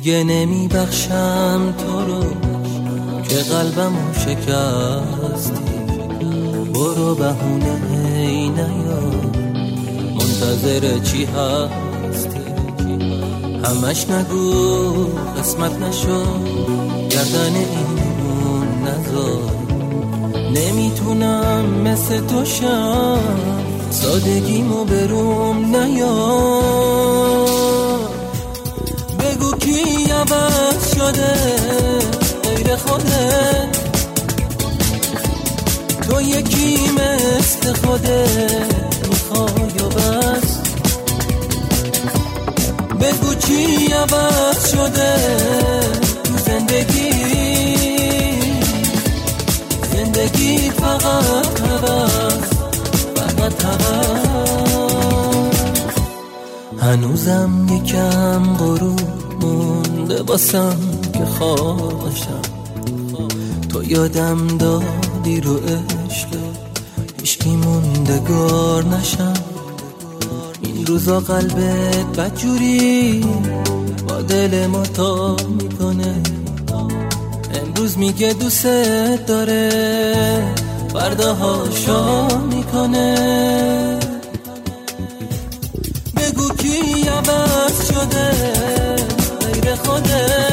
دیگه نمی بخشم تو رو که قلبمو شکستی. برو بهونه ای نیا، منتظر چی هستی؟ همش نگو قسمت نشو، گردن اینمون نذار. نمیتونم مثل تو شم، سادگیمو بروم نیار. بگو کی عوض شده غیر خودت؟ تو یکی مثل خودت میخوای و بس. بگو چی عوض شده تو زندگی؟ زندگی فقط هوس، فقط هوس. هنوزم یکم غروب مونده باسم که خوابشم. تو یادم دادی رو عشق هیچکی موندگار نشم. این روزا قلبت بدجوری با دل ما تا میکنه. امروز میگه دوست داره، فرداها شام میکنه. بگو کی عوض شده غیر خودت؟